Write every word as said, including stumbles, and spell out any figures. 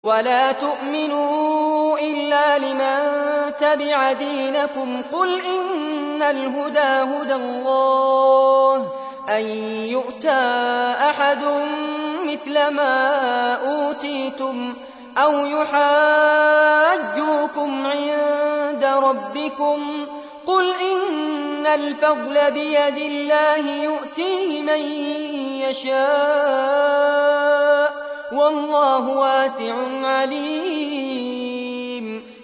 وَلَا تُؤْمِنُوا إِلَّا لِمَن تَبِعَ دِينَكُمْ قُلْ إِنَّ الْهُدَىٰ هُدَى اللَّهِ أَن يُؤْتَىٰ أَحَدٌ مِّثْلَ مَا أُوتِيتُمْ أَوْ يُحَاجُّوكُمْ عِندَ رَبِّكُمْ ۗ قُلْ إِنَّ الْفَضْلَ بِيَدِ اللَّهِ يُؤْتِيهِ مَن يَشَاءُ ۗ وَاللَّهُ وَاسِعٌ عَلِيمٌ